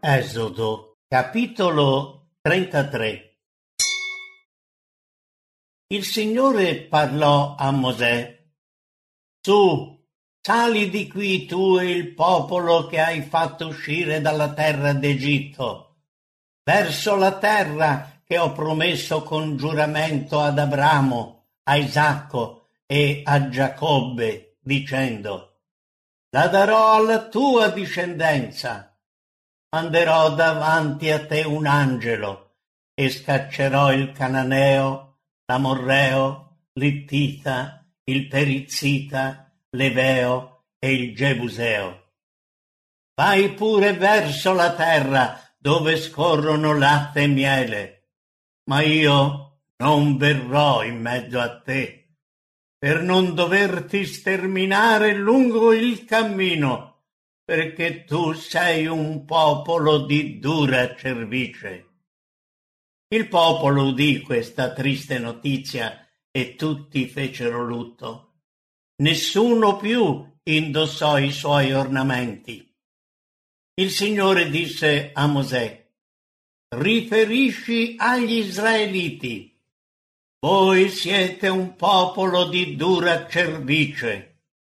Esodo, capitolo 33. Il Signore parlò a Mosè: Su, sali di qui tu e il popolo che hai fatto uscire dalla terra d'Egitto, verso la terra che ho promesso con giuramento ad Abramo, a Isacco e a Giacobbe, dicendo: La darò alla tua discendenza. Manderò davanti a te un angelo e scaccerò il Cananeo, l'Amorreo, l'Ittita, il Perizzita, l'Eveo e il Gebuseo. Vai pure verso la terra dove scorrono latte e miele, ma io non verrò in mezzo a te, per non doverti sterminare lungo il cammino, perché tu sei un popolo di dura cervice. Il popolo udì questa triste notizia e tutti fecero lutto. Nessuno più indossò i suoi ornamenti. Il Signore disse a Mosè: Riferisci agli Israeliti: Voi siete un popolo di dura cervice.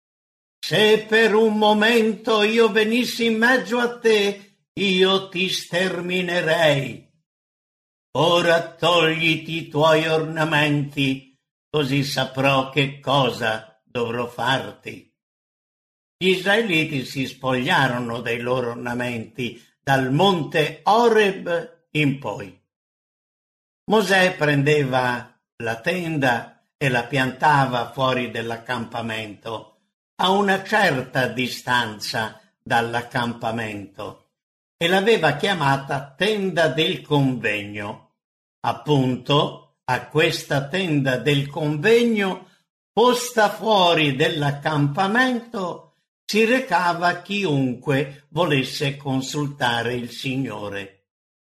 Se per un momento io venissi in mezzo a te, io ti sterminerei. Ora togliti i tuoi ornamenti, così saprò che cosa dovrò farti. Gli Israeliti si spogliarono dei loro ornamenti dal monte Oreb in poi. Mosè prendeva la tenda e la piantava fuori dell'accampamento, a una certa distanza dall'accampamento, e l'aveva chiamata tenda del convegno. Appunto, a questa tenda del convegno, posta fuori dell'accampamento, si recava chiunque volesse consultare il Signore.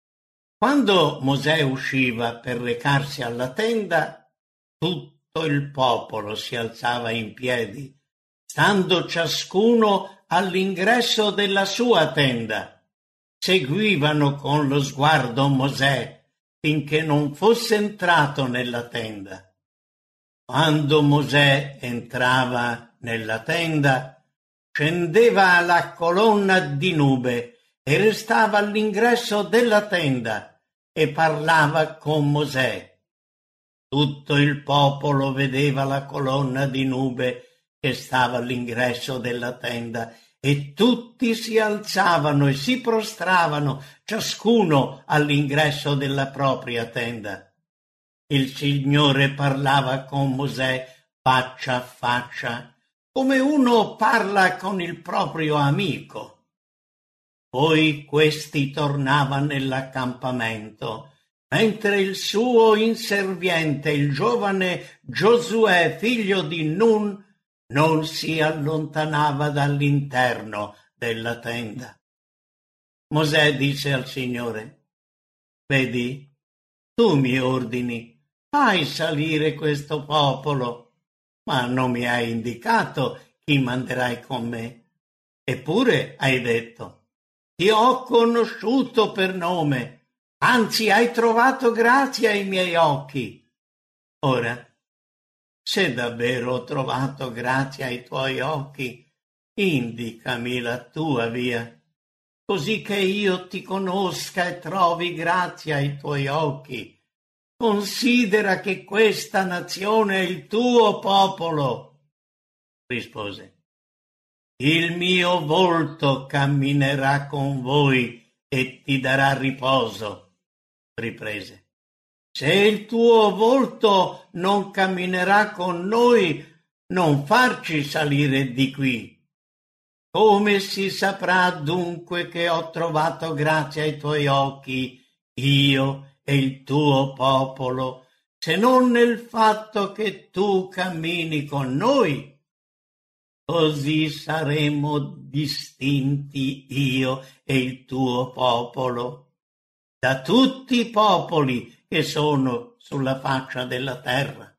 Quando Mosè usciva per recarsi alla tenda, tutto il popolo si alzava in piedi, stando ciascuno all'ingresso della sua tenda. Seguivano con lo sguardo Mosè finché non fosse entrato nella tenda. Quando Mosè entrava nella tenda, scendeva la colonna di nube e restava all'ingresso della tenda e parlava con Mosè. Tutto il popolo vedeva la colonna di nube che stava all'ingresso della tenda, e tutti si alzavano e si prostravano, ciascuno all'ingresso della propria tenda. Il Signore parlava con Mosè faccia a faccia, come uno parla con il proprio amico. Poi questi tornava nell'accampamento, mentre il suo inserviente, il giovane Giosuè, figlio di Nun, non si allontanava dall'interno della tenda. Mosè disse al Signore: Vedi, tu mi ordini, fai salire questo popolo, ma non mi hai indicato chi manderai con me. Eppure hai detto: Ti ho conosciuto per nome, anzi hai trovato grazia ai miei occhi. Ora, se davvero ho trovato grazia ai tuoi occhi, indicami la tua via, così che io ti conosca e trovi grazia ai tuoi occhi. Considera che questa nazione è il tuo popolo. Rispose: Il mio volto camminerà con voi e ti darà riposo. Riprese: Se il tuo volto non camminerà con noi, non farci salire di qui. Come si saprà dunque che ho trovato grazia ai tuoi occhi, io e il tuo popolo, se non nel fatto che tu cammini con noi? Così saremo distinti io e il tuo popolo da tutti i popoli che sono sulla faccia della terra.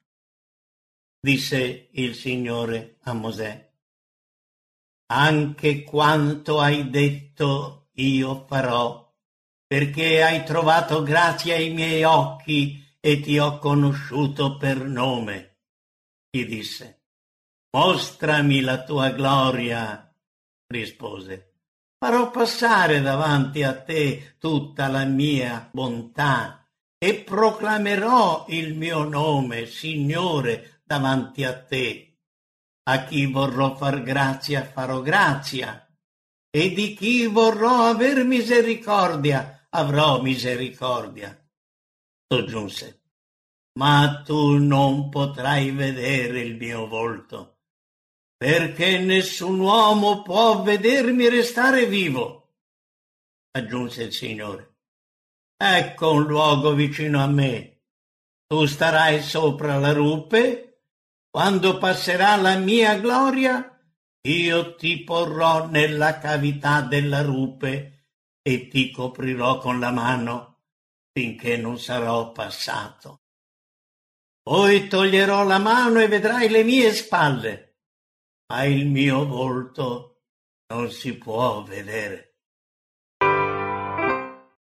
Disse il Signore a Mosè: Anche quanto hai detto io farò, perché hai trovato grazia ai miei occhi e ti ho conosciuto per nome. Gli disse: mostrami la tua gloria. Rispose: farò passare davanti a te tutta la mia bontà e proclamerò il mio nome, Signore, davanti a te. A chi vorrò far grazia farò grazia, e di chi vorrò aver misericordia avrò misericordia. Soggiunse: ma tu non potrai vedere il mio volto, perché nessun uomo può vedermi restare vivo. Aggiunse il Signore: ecco un luogo vicino a me. Tu starai sopra la rupe. Quando passerà la mia gloria, io ti porrò nella cavità della rupe e ti coprirò con la mano finché non sarò passato. Poi toglierò la mano e vedrai le mie spalle, ma il mio volto non si può vedere.